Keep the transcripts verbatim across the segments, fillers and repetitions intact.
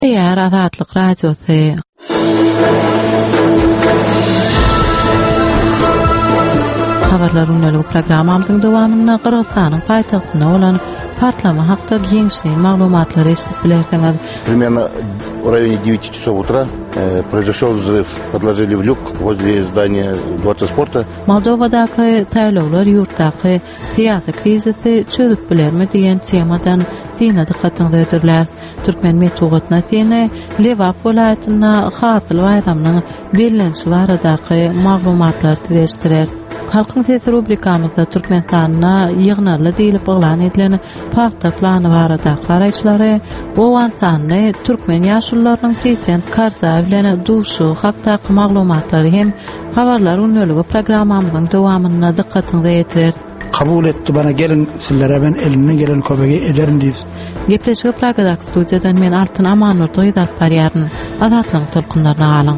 Ýar Azatlyk Radiosy. Habarlar ünlü programamyzyň dowamyna Kyrgyzstanyň paýtagtyna bolan partlama hakda giňişli maglumatlary eşitip bilersiňiz. Примерно в районе девяти часов утра э, произошел взрыв. Подложили в люк возле здания Дворца спорта. Moldovadaky saýlawlar ýurtdaky siýasy krizisi çözüp bilermi diýen temadan syna dikkatyňi öýdirler. Türkmen metugatna sene Lewap welaýatyna hasyl bayramynyň bellenşi baradaky maglumatlar tireşdirer. Halkyň sesi rubrikamyzda Türkmenistanyna ýygnaly diýilip baglan edilen paýta plany baradaky garaýşlary, Owensany türkmen ýaşullarynyň prezident Karzaý bilen duşu hakdaky maglumatlary hem habarlar ünlüligi programmamyzyň dowamyna dikkatyňizi ýetirer. Kabul etti bana gelin sizlere ben elimden gelen kömegi ederim diýip. Gepleşigi Pragadak studiýadan men Altyn Amanur Toýdar barýaryn Azatlyň tolkunlaryna galyň.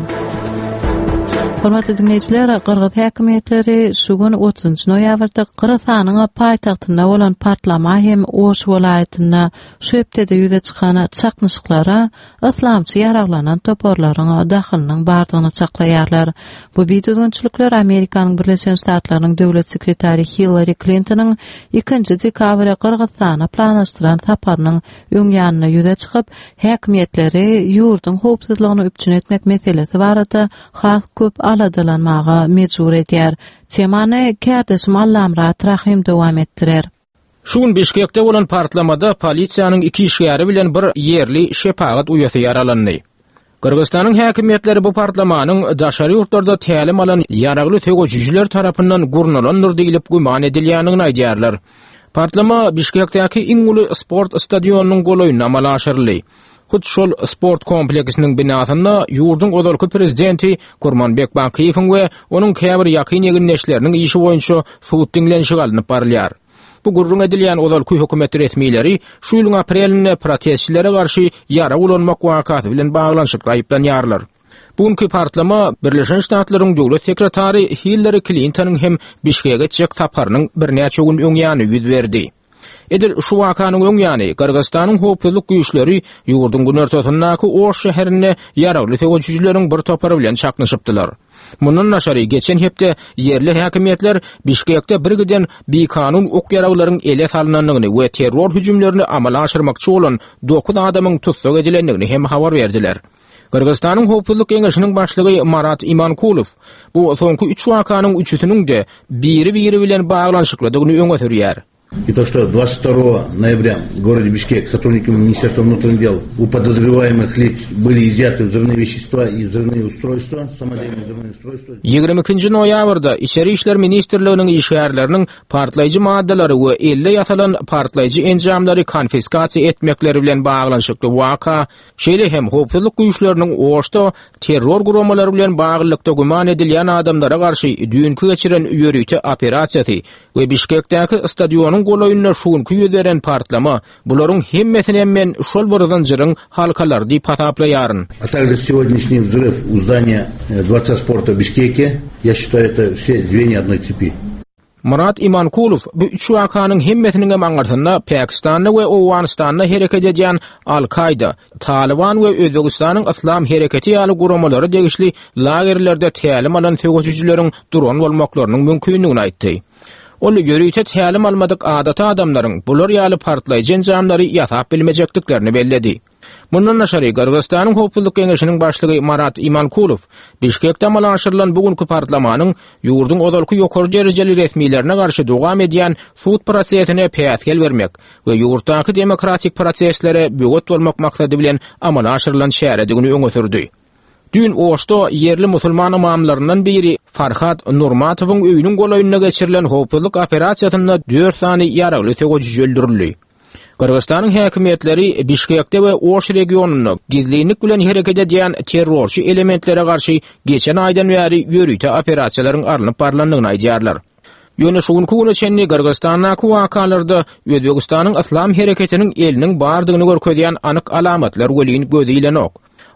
Hormatly dinleyijiler, Kyrgyz häkimetleri şu gün otuzunçy noýabrda Kyrgyzstanyň paýtagtyna bolan partlama hem Oş welaýatyna şöpdede ýüze çykan çaknyşyklara islamçy ýaraglanan toporlaryň dahylynyň bardygyny çaklaýarlar. Bu biýdüňçilikler Amerikanyň Birleşen Ştatlarynyň döwlet sekretary Hillary Clinton'yň ikinji dekabra Kyrgyzstana planlaşdyran saparynyň öňýanyna ýüze çykyp, häkimetleri ýurduň howpsuzlygyny üpçün etmek meselesi barada has köp aladylanmaga mejbur edýär. Temany Kerdeşim Allamrat Rahim dowam etdirer. Şuň Bişkekde bolan partlamada polisiýanyň iki işgäri bilen bir yerli şepagat uýasy yaralandy. Kyrgyzstanyň häkimetleri bu partlamanyň daşary ýurtlarda tälim alan ýaragly tögüçijiler tarapyndan gurnalandyr diýilip güman edilýäniňi aýdýarlar. Partlama Bişkekdäki iň uly sport stadionunyň golaýyna amal aşyrly. Hut şol sport kompleksiniň binasyna ýurdun godalky prezidenti Kurmanbek Bakiýewiň we onuň käbir ýakyn ýeginleşleriniň işi boýunça suwut diňlenşigi alınıp barylýar. Bu gurrun edilýän godalky hökümet resmiýleri şu ýylyň aprelinde protestçilere garşy ýara ulanmak wakaty bilen baglanyşyp aýyplanýarlar. Bugunky partlama Birleşen Ştatlaryň döwlet sekretary Hillary Clinton'yň hem Bişkekge çek taparynyň birnäçe gün öňýany ýüz berdi. Edil şu wakanyň öňýany Kyrgyzstanyň howpsuzlyk güýçleri ýurdun günertötünäki Oş şäherine ýaragly tögüçileriň bir topary bilen çaknyşypdylar. Mundan naşary geçen hepde yerli häkimetler Bişkekde bir giden bekanun ok ýaraglaryň ele salynanlygyny we terror hüjümlerini amala aşyrmakçy bolan dokuz adamyň tutsak edilendigini hem habar berdiler. Kyrgyzstanyň howpsuzlyk Keňeşiniň başlygy Marat Imankulov bu soňky üç wakanyň üçüsiniň de biri biri bilen baglanyşykladygyny öňe sürýär. И то, что двадцать второго ноября в городе Бишкек сотрудниками Министерства внутренних дел у подозреваемых лиц были изъяты взрывные вещества и взрывные устройства, самодельные взрывные устройства. ýygrimi ikinji noýabrda Içeri işler ministrliginiň işgärleriniň partlaýjy maddalary we elle ýasalan partlaýjy enjamlary konfiskasiýa etmekleri bilen baglanyşykly waka, şeýle hem howpsuzlyk güýçleriniň Oşda terror guramalary bilen baglykda güman edilýän adamlara garşy düýünki geçiren ýörüýte operasiýasy we Bişkekdäki stadionyň golaýyna şuňky ýüzeren partlama bularyň hemmesini men şol boradan jyryň halkalar diýip hasaplaýaryn. А также сегодняшний взрыв у здания Дворца спорта в Бишкеке, я считаю, это все звенья одной цепи. Marat Imankulov bu üç wakanyň hemmesiniň maňarsyna Pakistanda we Owganistanda hereket edýän Al-Qaida, Taliban we Özbegistanyň Islam hereketi ýaly guramalary degişli lagerlerde tälim alan tögüçileriň duran bolmaklarynyň mümkinligini aýtdy. Ol ýörüýte tälim almadyk adata adamlaryň bular ýaly partlaýjy enjamlary ýasap bilmejekdiklerini belledi. Mundan naşary Kyrgyzstanyň howpsuzlyk Keňeşiniň başlygy Marat Imankulov Bişkekde amal aşyrylan bugunky partlamanyň ýurdun odalky ýokary derejeli resmiýlerine garşy dowam edýän suwut prosesine päýtgel bermek we ýurtdaky demokratik proseslere böwet bolmak maksady bilen amal aşyrylan şäherdigini öňe sürdi. Dün Oşda yerli musulman imamlarından biri Farhat Nurmatowyň öýüniň golaýyna geçirilen howpsuzlyk operasiýasyna dört sany ýaragly tögüçi öldürildi. Kyrgyzstanyň häkimetleri Bişkekde we Oş regionuny gizlilik bilen hereket edýän terrorçy elementlere garşy geçen aýdan bäri ýörüýte operasiýalaryň arlynyp barlandygyny aýdýarlar. Ýöne şuňky güne çenli Kyrgyzstandaky wakalarda Özbegistanyň Islam hereketiniň eliniň bardygyny görkezýän anyk alamatlar welin gözi ilenok.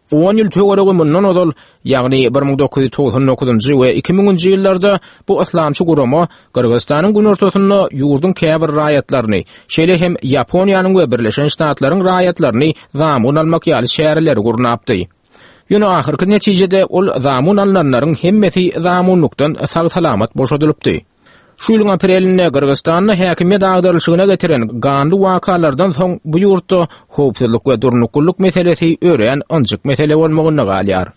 on ýyl töweregi mundan odal, ýagny bir ming dokuz ýüz togson dokuzynjy we iki minginji ýyllarda bu islamçy gurama Kyrgyzstanyň gün ortasynda ýurdun käbir raýatlaryny, şeýle hem Ýaponiýanyň we Birleşen Ştatlaryň raýatlaryny zamun almak ýaly şäherleri gurnapdy. Ýöne ahyrky netijede ol zamun alnanlaryň hemmeti zamunlukdan sag-salamat boşadylypdy. Şu ýylyň aprelinde Kyrgyzstanyň häkimiýet agdaryşygyna getiren ganly wakalardan soň bu ýurtda howpsuzlyk we durnukullyk meselesi ören anjyk mesele bolmagyny galýar.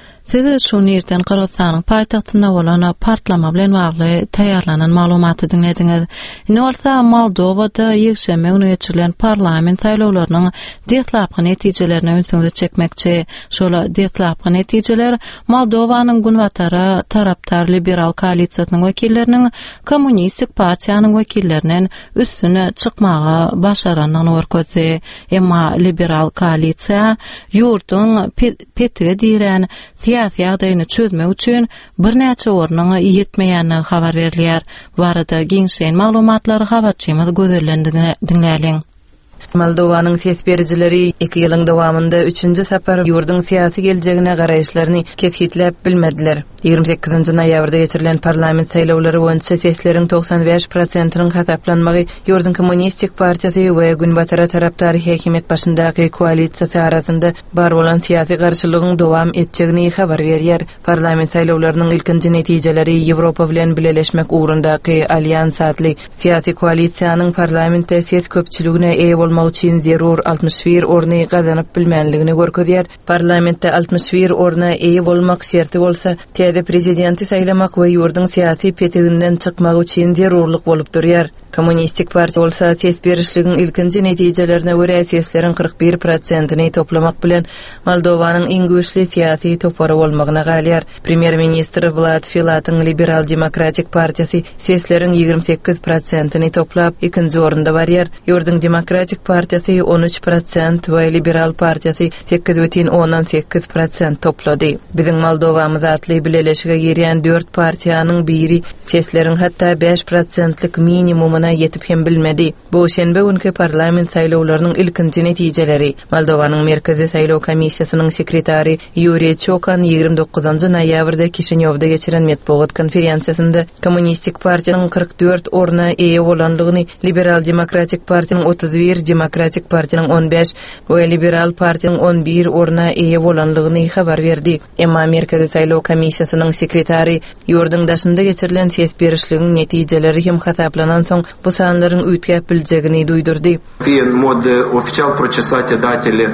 Siz şu nirden Kyrgyzstanyň paýtagtynda bolan partlama bilen bagly taýýarlanan maglumaty dinlediňiz. Ine bolsa Moldowada ýekşeme güni geçirilen parlament saýlawlarynyň detlapky netijelerini öňsüňize çekmekçi. Şola detlapky netijeler Moldowanyň günwatara taraptar liberal koalisiýasynyň wekilleriniň kommunistik partiýanyň wekilleriniň üstüne çykmagy başaranlygyny görkezdi. Emma liberal koalisiýa ýurdun petige diýen siyasi ýagdaýyny çözmek üçin bir näçe ornyň ýetmeýänligi habar berilýär. Bu arada giňşeň maglumatlary habarçymyz gözellendigini dinläliň. Moldowanyň ses berjileri iki ýylyň dowamında üçünji sapar ýurdun siyasi geljegine garaýşlaryny keshitlep bilmediler. ýygrimi sekizinji noýabrda geçirilen parlament saýlawlary boýunça sesleriň toksan beş prosentynyň hasaplanmagy ýurdun kommunistik partiýasy we günbatara tarapdary häkimet başyndaky koalisiýa arasynda bar bolan siyasi garşylygyň dowam etjegini habar berýär. Parlament saýlawlarynyň ilkinji netijeleri Ýewropa bilen birleşmek ugrundaky alýans adly siyasi koalisiýanyň parlamentde ses köpçüligine eýe bolmak üçin zerur altmış bir orny gazanyp bilmänligini görkezýär. Parlamentde altmış bir orna eýe bolmak şerti bolsa, täze prezidenti saýlamak we ýurdun siyasi petiginden çykmak üçin zerurlyk bolup durýar. Kommunistik partiýa bolsa ses berişligiň ilkinji netijelerine görä sesleriň kırk bir prosentyny toplamak bilen Moldowanyň iň güýçli siyasi topary bolmagyna galýar. Premier ministr Vlad Filatyň liberal demokratik partiýasy sesleriň ýygrimi sekiz prosentyny toplap ikinji orunda barýar. Ýurdun demokratik partiýasy on üç prosent we liberal partiýasy sekiz butun ondan sekiz prosent toplady. Biziň Moldowamyz atly birleşige girýän dört partiýanyň biri sesleriň hatda beş prosentlik minimum yetip hem bilmedi. Bu şenbe günkü parlament saýlawlarynyň ilkinji netijeleri. Moldowanyň merkezi saýlaw komissiýasynyň sekretary Yuri Çokan ýygrimi dokuzynjy noýabrda Kišiňowda geçiren matbuat konferensiýasynda kommunistik partiýanyň kırk dört orna eýe bolanlygyny, liberal demokratik partiýanyň otuz bir, demokratik partiýanyň on beş we liberal partiýanyň on bir orna eýe bolanlygyny habar berdi. Emma merkezi saýlaw komissiýasynyň sekretary ýurdun daşynda geçirilen ses berişligiň netijeleri hem hasaplanan soň bu sanlaryň üýtgäp biljegini duýdurdy. Він може офіціал прочесати дателі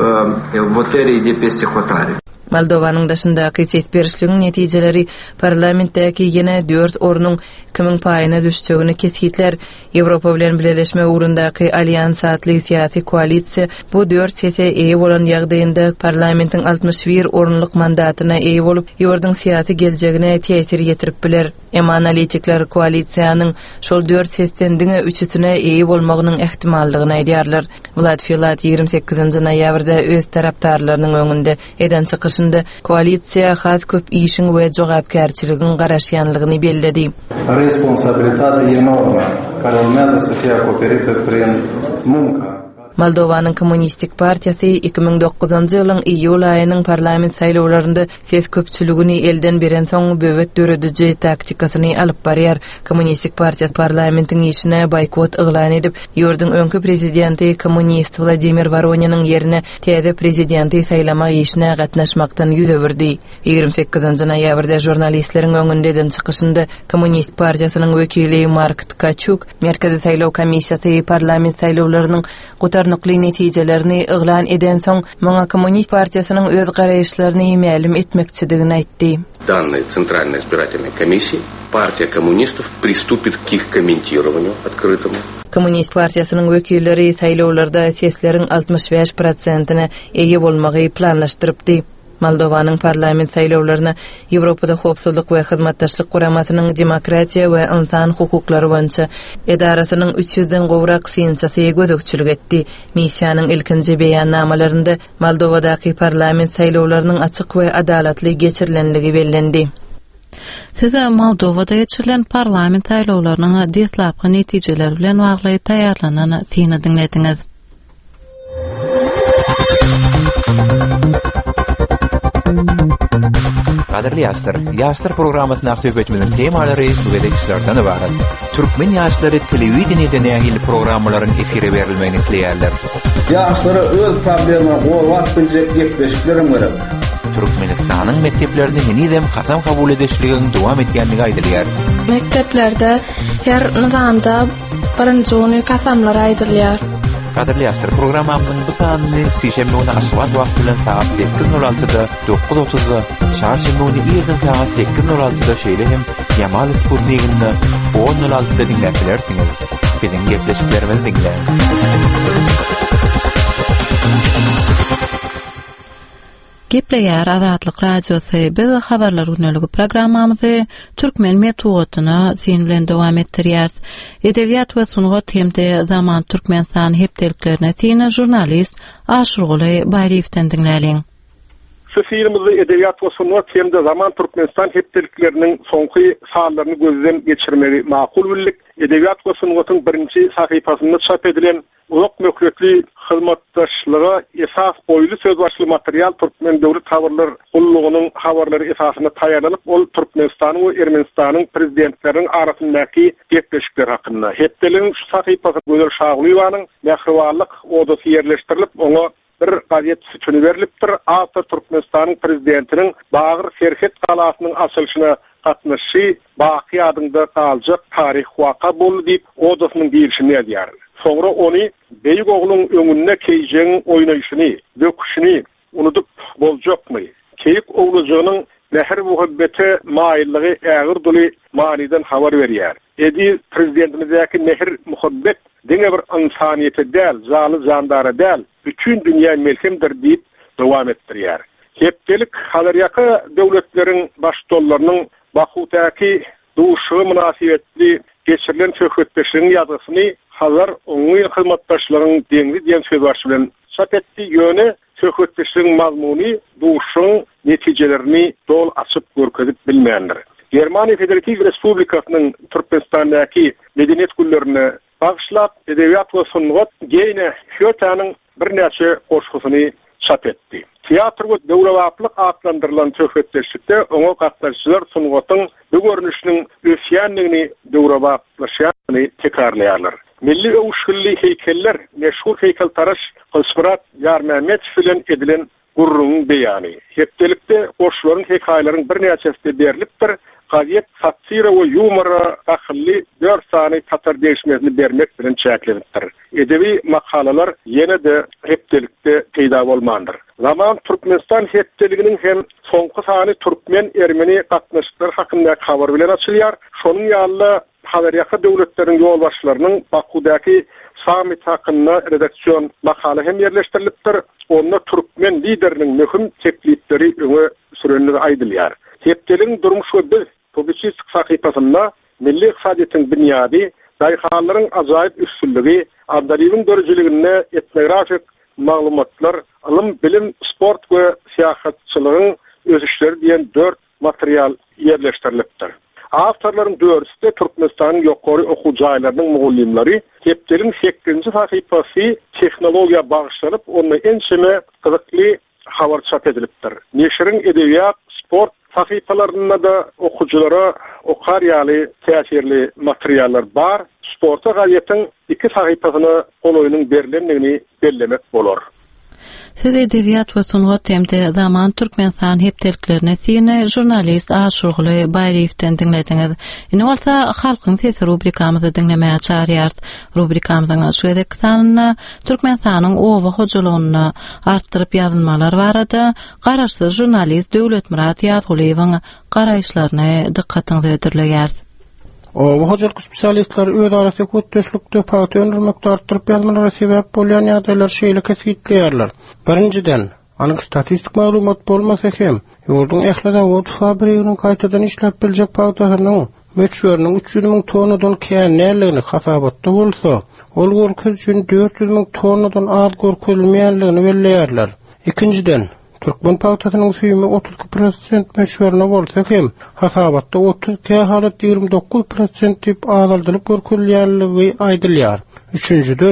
в отері, де песті хватарі. Moldowanyň daşyndaky ses berişligiň netijeleri parlamentdäki ýene dört ornuň kimin paýyna düşjegini kesitler. Ýewropa bilen birleşme ugrundaky alýans adly siyasi koalisiýa bu dört sese eýe bolan ýagdaýynda parlamentiň altmış bir ornlyk mandatyna eýe bolup ýurdun siyasi geljegine täsir ýetirip biler. Emma analitikler koalisiýanyň şol dört sesten diňe üçüsine eýe bolmagynyň ähtimallygyny aýdýarlar. Vlad Filat ýygrimi sekizinji noýabrda öz tarapdarlarynyň öňünde eden çykyşynda koalisiýa has köp işiň we jogapkärçiligiň garaşýanlygyny belledi. Responsabilitate enorme care urmează să fie acoperită prin muncă. Moldowanyň kommunistik partiýasy iki ming dokuzynjy ýylyň iýul aýynyň parlament saýlawlarynda ses köpçüligini elden beren soň böwet dörediji taktikasyny alyp barýar. Kommunistik partiýa parlamentiň işine boykot eglan edip, ýurdun öňkü prezidenti kommunist Vladimir Voroninaň ýerine täze prezidenti saýlamak işine gatnaşmakdan ýüze berdi. ýygrimi sekizinji noýabrda jurnalistleriň öňünde eden çykyşynda kommunist partiýasynyň wekili Mark Tkachuk merkezi saýlaw komissiýasy parlament saýlawlarynyň gutarnykly netijelerini eglan eden soň Moňa kommunist partiýasynyň öz garaýşlaryny ma'lum etmekçidigini aýtdy. Данной Центральной избирательной комиссии партия коммунистов приступит к их комментированию открытому. Kommunist partiýasynyň wekilleri saýlawlarda sesleriň altmış beş prosentyny eýe bolmagy planlaşdyrypdy. Moldowanyň parlament saýlawlaryna Ýewropada howpsuzlyk we hyzmatdaşlyk guramasynyň demokratiýa we insan hukuklary boýunça edarasynyň üç yüzden gowrak synçasy gözükçülük etdi. Missiýanyň ilkinji beýannamalарynda Moldowadaky parlament saýlawlarynyň açyk we adalatly geçirilenligi bellendi. Size Moldowada geçirilen parlament saýlawlarynyň detlapky netijeleri bilen bagly taýýarlanan syny dinlediňiz. Kadirli ýaşlar, ýaşlar programmasyna söhbetimizin temalary we işlerden ibaret. Türkmen ýaşlary telewizionyda nähili programmalaryň efire berilmegini isleýärler. Ýaşlara öz problema bolwat biljek ýetmişlerim gerek. Türkmenistanyň mekdeplerinde henizem hasam kabul edilýän dowam etýänligi aýdylýar. Mekdeplerde her nizamda birinji ony kasamlar aýdylýar. Kadirli ýaşlar programmamyň bu sanyny şeýşembe güni aşgabat wagt bilen saat sekiz nol altyda dokuz otuzda, çarşembe güni ýerden saat sekiz nol altyda şeýle hem Yamal Sputnikinde on nol altyda dinläpilersiňiz. Biziň gepleşiklerimiz dinleyin. Gepleýär Azatlyk radiosu biz habarlar ünlügi programmamyzy türkmen metodyna sen bilen dowam etdirýär. Edebiýat we sungat hemde zaman türkmenstan hepdeliklerine sen jurnalist Aşurguly Baýriewden dinläliň. Sefirimizi edebiýat we sungat hemde zaman türkmenstan hepdelikleriniň soňky sanlaryny gözden geçirmeli makul bildik. Edebiýat we sungatyň birinji sahypasynda çap edilen Uzak mökretli hyzmatdaşlyga esas boýly söz başly material türkmen döwlet habarlar gullugynyň habarlary esasynda taýýarlanyp, ol Türkmenistanyň we Ermenistanyň prezidentleriniň arasyndaky gepleşikler hakynda. Hepdeliň şu sahypasy Gözel Şaglywanyň Mähribanlyk odasy ýerleşdirilip, oňa bir gaýet sütüni berilipdir. Awtor Türkmenistanyň prezidentiniň Bagyr Serhet galasynyň açylyşyna gatnaşy Baky adynda galjak tarih waka boldy diýip odasynyň diýişini ýazýar. Sonra onu beýik ogluň öňünde keýjeň oýnaýşyny, döküşini unutup boljakmy? Keýik oglugynyň näher muhabbete maýylligi ägir duly maniden habar berýär. Edi prezidentimizdäki näher muhabbet diňe bir insaniýete däl, zaly jandara däl, bütün dünýä melhemdir diýip dowam etdirýär. Hepdelik halaryaky döwletleriň başdollarynyň Bakudaky duşy münasibetli geçirilen söhbetleşiň ýazysyny hazır oňy hyzmatdaşlaryň deňli diýen söz başy bilen çap etdi. Ýöne söhbetleşiň mazmuny duşyň netijelerini dol açyp görkezip bilmeýänler. Germaniýa Federativ Respublikasynyň Türkmenistandaky medeniýet günlerini bagşlap edebiýat we sungat geýne hötanyň bir näçe goşgusyny çap etdi. Teatr we döwlewaplyk adlandyrylan söhbetleşikde oňa gatnaşyjylar sungatyň bu görnüşiniň ösýänligini döwlewaplaşýany tekrarlaýarlar. Milli öwüşgülli heykeller, meşhur heykeltaraş Kılçmırat Yarmametow bilen edilen gurruň beýany. Hepdelikde goşlaryň hekaýalaryň bir näçesi berilipdir. Gaýet satira we yumora ahly dört sany tatar değişmesini bermek bilen çäklenipdir. Edebi makalalar ýene-de hepdelikde peýda bolmandyr. Zaman Türkmenistan hepdeliginiň hem soňky sany türkmen ermeni gatnaşyklar hakynda habar bilen açylýar. Şonuň ýaly habaryaky döwletleriň ýolbaşçylarynyň Bakudaky samit hakynda redaksiýon makala hem ýerleşdirilipdir. Onda türkmen lideriniň möhüm teklipleri öňe sürenleri aýdylýar. Hepdeliň durmuş we biz publisistik sahypasynda milli iqtisadiýatyň bünyady, daýhalaryň ajaýyp üstünligi, adaliýyň dörejeligine etnografik maglumatlar, ilm, bilim, sport we siýasatçylygyň özüşleri diýen dört material ýerleşdirilipdir. Awtorlaryň dörtsi de Türkmenistanyň ýokary okuw jaýlarynyň mugallimleri. Hepdeliň sekizinji sahypasy tehnologiýa bagyşlanyp, onda ençeme gyzykly habar çap edilipdir. Neşiriň edebiýat, sport sahypalarynda da okuwçylara okar ýaly täsirli materiallar bar. Sporta gaýetin iki sahypasyna goloýunyň berilenligini bellemek bolar. Siz edebiýat we sungat hemde zaman Türkmenistan hepdeliklerine seni jurnalist Aşurguly Baýriewden dinlediňiz. Ine bolsa halkyň sesi rubrikamyzy dinlemäge çağırýar. Rubrikamyzyň şu edeki sanyna Türkmenistanyň owa hojalygyny artdyryp ýazylmalar barada garaşsyz jurnalist Döwletmurat Ýazguliýewiň garaýşlaryny dikkatiňize ýetirleýär. O hojalyk spesialistler öz arasy kötdeşlikde paýty öndürmekde artdyryp ýazmalara sebäp bolýan ýagdaýlar şeýle kesgitleýärler. Birinciden, anyk statistik maglumat bolmasa hem, ýurduň ählida wot fabrikasynyň gaýtadan işläp biljek paýtasynyň möçberiniň üç yüz miň tonnadan känlerligini hasabatda bolsa, ol görkez üçin dört yüz miň tonnadan az görkezilmeýänligini belleýärler. Ikinciden, Türkmen paýtasynyň süýümi otuz iki prosent möçberine bolsa hem, hasabatda otuz iki halat ýigirmi dokuz prosent diýip azaldylyp görkezilýärligi aýdylýar. Üçüncüden,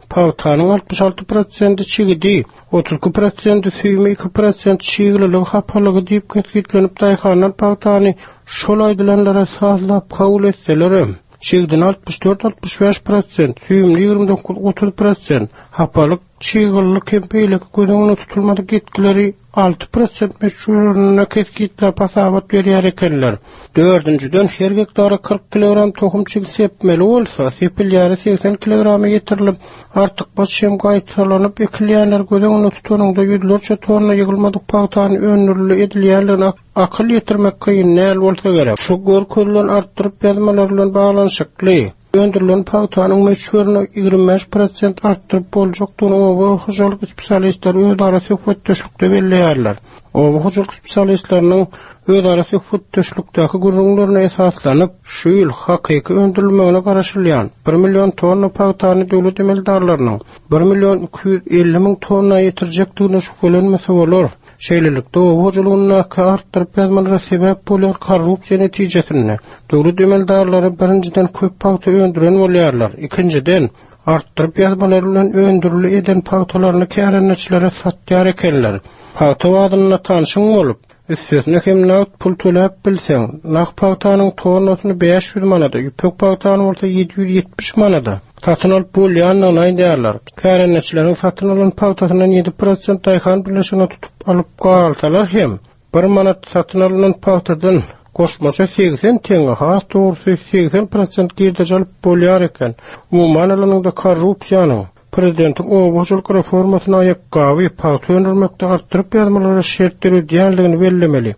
Pagtanın altmış altı prosenti çigidi, otuz iki prosenti süýme, iki prosenti çigilili hapalygy diýip ketgitlenip daýhanan pagtany şol aýdylanlara sazlap kabul etselerem. Çigidin altmış dört altmış beş prosent, süýümli ýygrimi dokuz otuz prosent, hapalyk çigilili kempeýlik göňüne tutulmady gitkileri altı prosent meşhuruna ketgitle pasabat berýär ekenler. Dördüncüden her hektara kırk kilogram tohum çigil sepmeli bolsa, sepilýäri seksen kilograma getirilip, artyk başym gaýtarlanyp ekilýänler göňüne tutanynda ýüzlerçe tonna ýygylmadyk pagtany önürli edilýärligine akyl ýetirmek kyn näl bolsa gerek. Şu görkezlen artdyryp ýazmalar bilen baglanyşykly. Öndürülen pagtanyň meşhuruna ýygrimi beş prosent artdyryp boljakdygyny oba hoşalyk spesialistleri özara söhbetdeşlikde belleýärler. Oba hoşalyk spesialistleriniň özara söhbetdeşlikdäki gurulmalarına esaslanyp, şu ýyl hakyky öndürilmegine garaşylýan bir million tonna pagtany döwlet emeldarlarynyň bir million iki yüz elli min tonna ýetirjekdigine şüphelenmese bolar. Şeýlelikde o hoşalygyny artdyryp ýazmalara sebäp bolan korrupsiýa netijesinde döwlet emeldarlary birinciden köp pagta öndüren bolýarlar. Ikinciden artdyryp ýazmalar bilen öndürili eden pagtalaryny kärençilere satýar ekenler. Pagta wadyna tanyşyň bolup, üstüne hem nağd pul töläp bilseň, naq pagtanyň tonnasyny beş yüz manada, ýüpek pagtany bolsa yedi yüz ýetmiş manada. Satyn alyp bolýanlygyny aýdýarlar. Kärençileriň satyn alan pagtasynyň yedi prosent daýhan bileşigine tutup alyp galsalar hem bir manat satyn alynan pagtadan koşmasa seksen teňe has dogry seksen prosent girdej alyp bolýar eken. Umumyň alanyňda korrupsiýanyň Prezidentin o boşuluk reformasyna aýak gawy pagta öndürmekde artdyryp ýazmalara şertleri diýerligini bellemeli.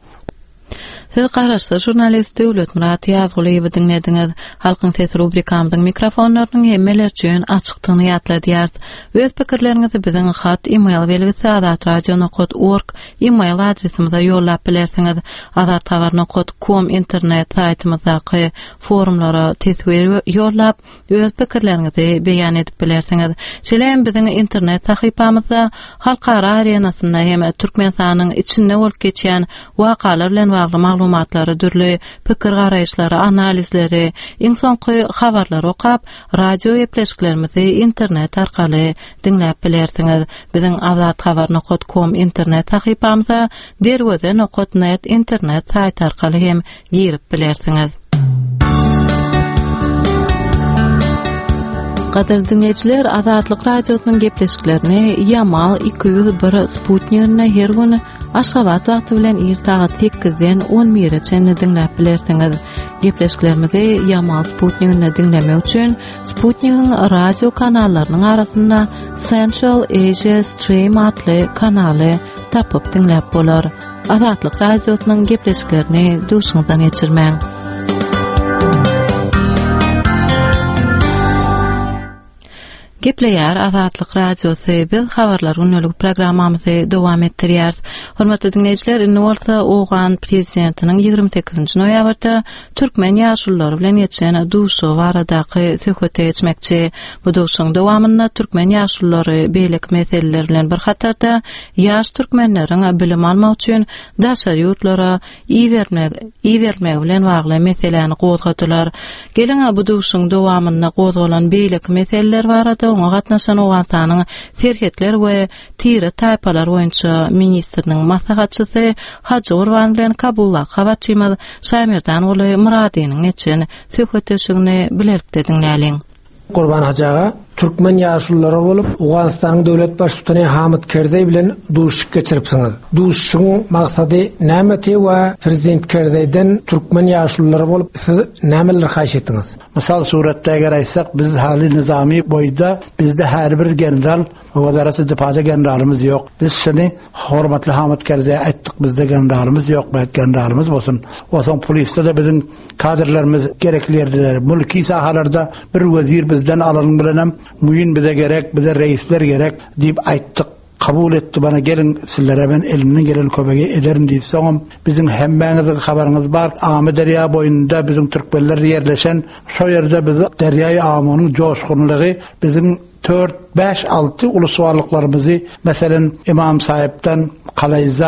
Siz garaşsa jurnalist Döwlet Murat Ýazgulyby dinlediňiz. Halkyň sesi rubrikamyzyň mikrofonlarynyň hemmeler üçin açykdygyny ýatladýar. Öz pikirleriňizi biziň hat, e-mail belgisi azat radio nokta org e-mail adresimize ýollap bilersiňiz. azat habar nokta com internet saýtymyzdaky forumlara tesbir ýollap öz pikirleriňizi beýan edip bilersiňiz. Şeýle biziň internet sahypamyzda halkara arenasynda hem Türkmenistanyň içinde bolup geçýän wakalar bilen bagly maglumatlary, dürli pikir garaýşlary, analizleri, iň soňky habarlary okap, radio epleşiklerimizi internet arkaly dinläp bilersiňiz. Biziň azat habar nokta com internet sahypamyza derweze nokta net internet saýty arkaly hem girip bilersiňiz. Gaderli dinleyijiler, Azatlyk radiosynyň gepleşiklerini Yamal iki yüz bir Sputnik'ne her gün Aşgabat wagty bilen irtagat sekizden on birgacha dinläp bilersiňiz. Gepleşiklerimizi Yamal Sputnik'ne dinlemek üçin Sputnik'in radio kanallarynyň arasynda Central Asia Stream adly kanaly tapyp dinläp bolar. Azatlyk radiosynyň gepleşiklerini duşuňyzdan geçirmäň. Gepleýär Azatlyk radiosy biz habarlar günlük programmamyzy dowam etdirýär. Hormatly dinleýijiler, indi bolsa Ogan prezidentiniň ýygrimi sekizinji noýabrda türkmen ýaşullary bilen geçen duşu baradaky söhbet etmekçi. Bu duşuň dowamynda türkmen ýaşullary beýlek meseleler bilen bir hatarda ýaş türkmenleriň bilim almak üçin daşary ýurtlara iýermek, iýermek bilen bagly meseleni gozgadylar. Geleň bu duşuň dowamynda gozgalan beýlek meseleler barada oňa gatnaşan owantanyň serhetler we tiri taýpalar boýunça ministriniň maslahatçysy Hacı Urban bilen Kabulla Hawaçymyz Şamirdan oly Muradynyň geçen söhbetdeşigini bilerlikde dinläliň. Qurban Hajaga Türkmen ýaşullary bolup Awganistanyň döwlet başçysy Hamid Karzai bilen duşup geçiripsiňiz. Duşuň maksady näme we prezident Karzai'den Türkmen ýaşullary bolup nämeler haýyş etdiňiz? Misal suratda eger aýtsak, biz hali nizamy boýda bizde her bir general, Wezarati Difada generalymyz ýok. Biz şunu hormatly Hamid Karzai aýtdyk, bizde generalymyz ýok, bät generalymyz bolsun. Oson polisde de biziň kadrlarymyz gerekliler, mulki sahalarda bir wezir bizden alan bilen müýin bize gerek, bize reisler gerek diýip aýtdyk. Kabul etdi, bana gelin sizlere ben elimden gelen kömegi ederim diýip soňam. Biziň hemmäňiziň habaryňyz bar. Amy derýa boýunda biziň türkmenler ýerleşen, şo ýerde biz derýa-y Amynyň joşgunlygy biziň dört beş altı uluswarlyklarymyzy, meselen İmam Sahipden Kalayzal,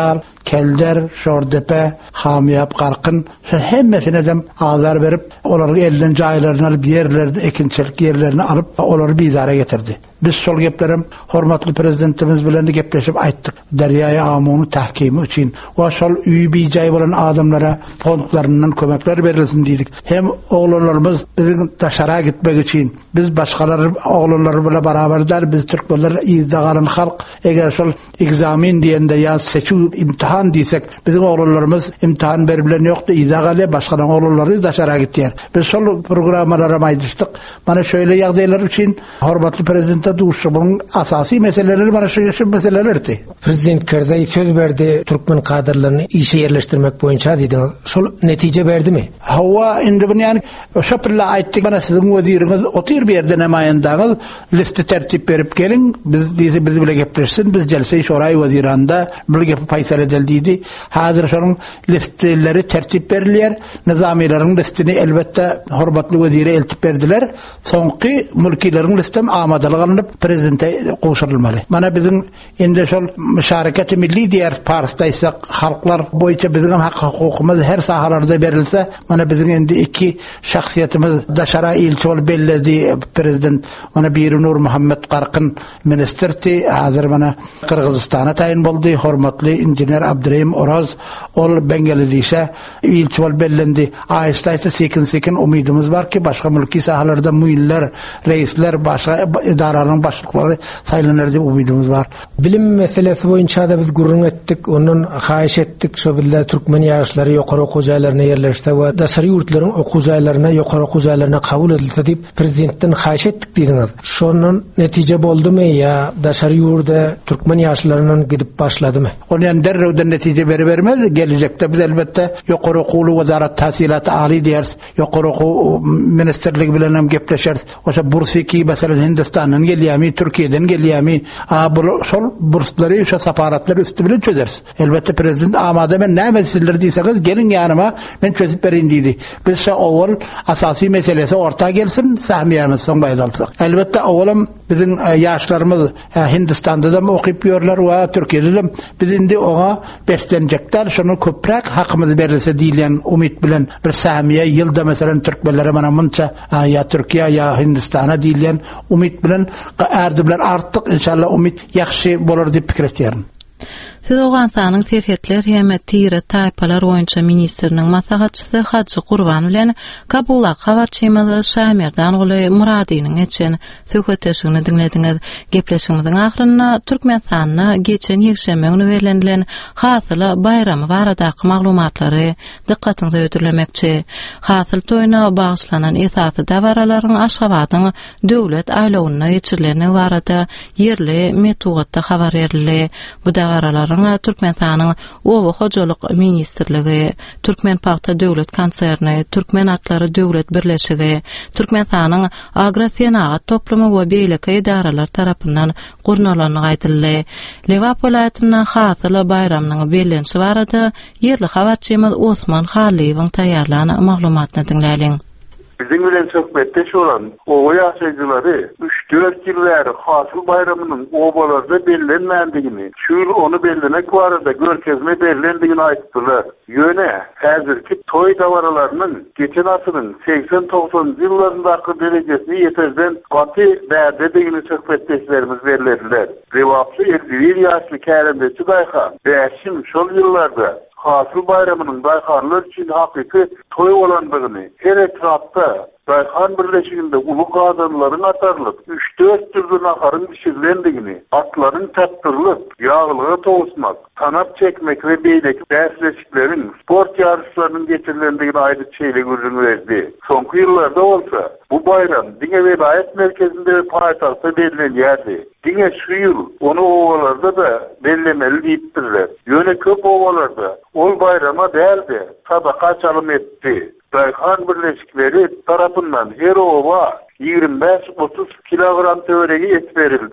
Kelder, Şordepe, Hamiyap, Qarqın hemmesine dem azar berip oları elinden jaylarını alıp yerlerini, ekinçilik yerlerini alıp oları bizara getirdi. Biz sol geplerim hormatly prezidentimiz bilen gepleşip aýtdyk. Derýa-y Amunu tahkimi üçin o sol üý bijaý bolan adamlara fondlarından kömekler berilsin diýdik. Hem oglanlarymız biziň taşara gitmek üçin biz başgalar oglanlar bilen baraberler biz türkmenler izdagaran halk eger sol egzamin diýende ýa seçүү imtihan diýsek biziň oglanlarymız imtihan berilen ýokdy izdagaly başgalar oglanlary taşara gitdiler. Biz sol programmalara maýdyşdyk. Mana şöyle ýagdaýlar üçin hormatly prezident duşumun asasy meseleleri bana şu yaşam meselelerdi. Prezident Kerdey söz berdi Türkmen kadrlarını işe yerleştirmek boyunca dedi. Şol netice verdi mi? Hava indi bunu yani şapırla aittik bana sizin veziriniz otur bir yerde nemayendağız liste tertip verip gelin biz dizi biz bile gepleşsin biz celse-i şoray veziranda bile gep faysal edildiydi. Hazır şunun listeleri tertip veriliyer. Nizamilerin listini elbette hormatlı vezire eltip verdiler. Sonki mülkilerin listem amadalığını prezidente qoşulmaly. Mana bizim indi şol müşareketi milli diýer parstaýsak halklar boýunça bizim hak hukukymız her sahalarda berilse mana bizim indi iki şahsiýetimiz daşara ilçi bol belledi prezident mana bir Nur Muhammed Qarqın ministerti hazır mana Kırgızstana taýin boldy hormatly injener Abdurrahim Oraz ol Bengalideşe ilçi bol bellendi. Aýsta-aýsta sekin-sekin umydymyz bar ki başga mülki sahalarda müýiller, reisler başga idaraların başlıkları saylanır diye umudumuz var. Bilim meselesi boyunca da biz gurrun ettik, onun haýyş ettik. Şo billa Türkmen ýaşlary ýokary okuw jaýlaryna yerleşdi we daşary ýurtlaryň okuw jaýlaryna, ýokary okuw jaýlaryna kabul edildi diýip prezidentden haýyş ettik diýdiňiz. Şonun netije boldumy ýa daşary ýurda Türkmen ýaşlarynyň gidip başladymy? Onu ýa derrewden netije beri bermez. Gelecekde biz elbette ýokary okuw Wazarat Tahsilat Ali diýeriz. Ýokary okuw ministerligi bilen hem gepleşeriz. Oşa bursiki mesela Hindistan'dan gelýärmi, Türkiýeden gelýärmi, a bu şol bursları, şu saparatları üstü bilen çözeriz. Elbette prezident amada men näme meseleler diýseňiz gelin ýanyma men çözüp berin diýdi. Biz şu awal asasy meselesi orta gelsin, sahmiýanyz soň baýdaldyk. Elbette awalym bizim ýaşlarymyz Hindistan'da da okyp ýörler we Türkiýede de biz indi oňa beslenjekler, şonu köprek hakymyz berilse diýilen umyt bilen bir sahmiýe ýylda meselem türkmenlere mana munça ýa Türkiýe ýa Hindistana diýilen umyt bilen erdi bilen artdyk inşallah umyt ýaxşy bolar diýip pikir etýärim. Siz Owganstanyň serhetler hem tire taýpalar boýunça ministriniň maslahatçysy Hacı Gurban bilen Kabula habarçymyzy Şamirdan goly Muradynyň geçen söhbetleşigini dinlediňiz. Gepleşigimiziň ahyryna Türkmenistanyna geçen ýekşeme güni berilen hasyla bayramy baradaky maglumatlary dikkatiňize ötürlemekçi. Hasyl toýuna bagyşlanan esasy dawaralaryň Aşgabatyň döwlet aýlawyna geçirileni barada yerli metodda habar berildi. Bu dawaralar Türkmenistanyň Owa Hojalyk ministrligi, Türkmen paxta döwlet konserni, Türkmen atlary döwlet birleşigi, Türkmenistanyň agrarsenagat toplamy we beýleki idaralar tarapyndan gurnalanyny aýdyldy. Lewap welaýatyna hasyla bayramynyň belenşi barada yerli habarçymyz Osman Haliýewiň taýýarlany maglumatyny dinläliň. Bizim bilen söhbetdeş olan owa ýaşaýjylary üç dört ýyl bäri hasyl bayramynyň obalarda bellenmändigini, şu ýyl onu bellemek barada görkezme bellendigini aýtdylar. Ýöne häzirki toý dawaralarynyň geçen asyryň seksen togsoňjy ýyllaryndaky derejesini ýeterden gaty bäderdigini söhbetdeşlerimiz berildiler. Rewaply elli ýaşly kärendeçi daýha bäşim şol ýyllarda hasyl bayramynyň daýhanlar üçin hakyky toý bolandygyny her etrapda daýhan birleşiginde ulu gadanlaryň atarlyp üç dört türlü naharyn pişirilendigini, atlaryň tapdyrylyp ýaglyga togusmak, tanap çekmek we beýleki därsleşiklerin sport ýarışlarynyň geçirilendigini aýdyp çeýle görüň berdi. Soňky ýyllarda bolsa bu bayram diňe vilayet merkezinde we paýtagtda bellenýärdi. Diňe şu ýyl onu owalarda da bellemeli diýipdirler. Ýöne köp owalarda ol bayrama däldi, sadaka çalym etdi. Daýhan birleşikleri tarapyndan her owa ýigrimbe otuz kilogram töweregi et berildi.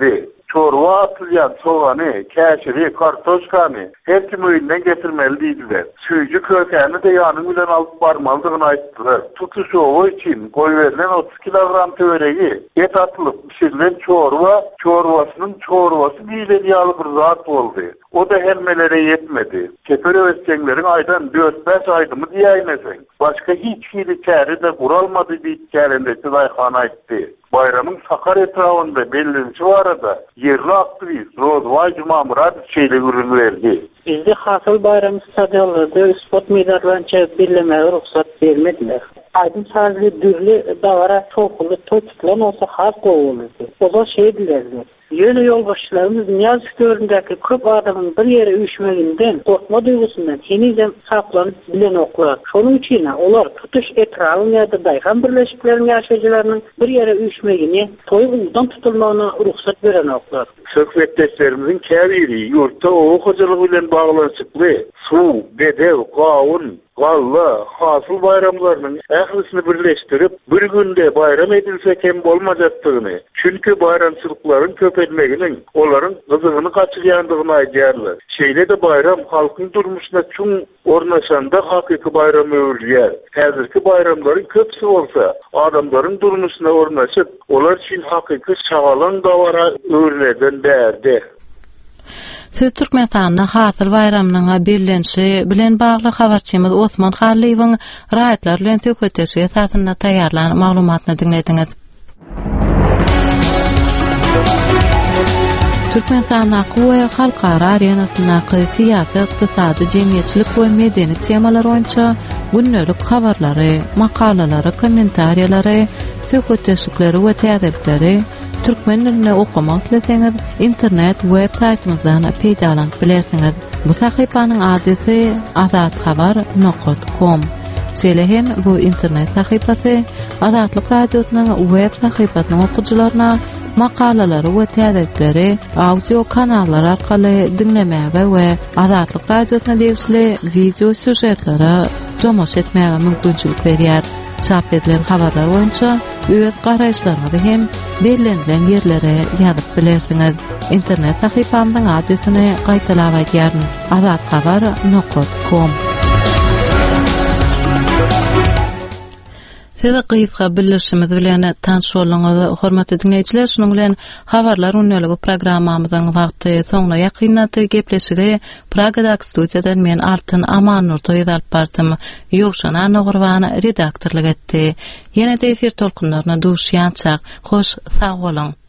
çorba atılyan soğanı, käşiri, kartoşkanı her kim öýünden getirmeli diýdiler. Süýjü kökeni de ýanyň bilen alyp barmalydygyny aýtdylar. Tutuş owy için goýberilen otuz kilogram töweregi et atylyp pişirilen çorba, çorbasynyň çorbasy diýilen ýaly bir zat boldy. O da helmelere yetmedi. Keper öwetçeňleriň aýdan dört beş aýdymy diýäýmeseň, başga hiç hili käri de guralmady diýýärende Çydaýhan aýtdy. Bayramın Sakar etrafında belirlenişi var da yerli aktivist Rozvay Cuma Murad şeyle ürün verdi. Bizde hasıl bayramı stadionlarda spot meydanlarını çekip birlemeye ruhsat vermediler. Aydın sadece dürlü davara çokulu toçuklan olsa has kovulurdu. O da şey dilerdi. Yeni yolbaşçılarımız Niyaz Köründeki köp adamın bir yere üşmeginden, korkma duygusundan henizden saklanıp bilen oklar. Şonun için olar tutuş etrafın ya da dayhan birleşiklerin yaşayıcılarının bir yere üşmegini, toy uyudan tutulmağına ruhsat veren oklar. Sökvetteşlerimizin keviri yurtta oğu hocalığı ile bağlanışıklı, su, bedev, kavun, Galla, hasıl bayramlarının ählisini birleştirip bir günde bayram edilse hem bolmajaktygını, çünkü bayramçılıkların köpelmeginin olaryň gyzygyny kaçyrýandygyny aýdýarlar. Şeýle de bayram halkyň durmuşyna çuň ornaşanda hakyky bayram öwürýär. Häzirki bayramlaryň köpsi bolsa, adamlaryň durmuşyna ornaşyp, olar üçin hakyky şagalan dawara öwürlerden bärde. Siz Türkmenistanyň hasıl bayramynyň birlenşi bilen bagly habarçymyz Osman Hallywyň raýatlar bilen söhbetleşigi esasynda taýýarlanan maglumatyny dinlediňiz. Türkmenistanyň aqwy halkara arenasyndaky syýasy, ykdysady, jemgyýetçilik we medeni temalar boýunça günnelik habarlary, makalalary, kommentariýalary, söhbetleşikleri we täzelikleri türkmen diline okumak ileseňiz internet web saytymyzdan peýdalanyp bilersiňiz. Bu sahypanyň adresi azathabar nokta com. Şeýle hem bu internet sahypasy Azatlyk radiosynyň web sahypasynyň okuwçylaryna makalalary we täzelikleri audio kanallar arkaly dinlemäge we Azatlyk radiosyna degişli video süjetlere tomoş etmäge mümkinçilik berýär. Çap edilen habarlar boýunça öz garaýşlaryňyzy hem belirlenen yerlere ýazyp bilersiňiz. Internet sahypamyň adresini gaýtalap aýdýaryn: azathabar nokta com. Size gysga bildirişimiz bilen tanış bolňyz, hormatly dinleýijiler. Şonuň bilen habarlar uňnalygy programmamyzyň wagty soňuna ýakynlady. Gepleşigi Pragadak studiýadan men Artyn Amanurtoy alyp bardym. Ýogşana Nogurban redaktorlyk etdi. Ýene-de efir tolkunlaryna duşýançak. Hoş, sag bolun.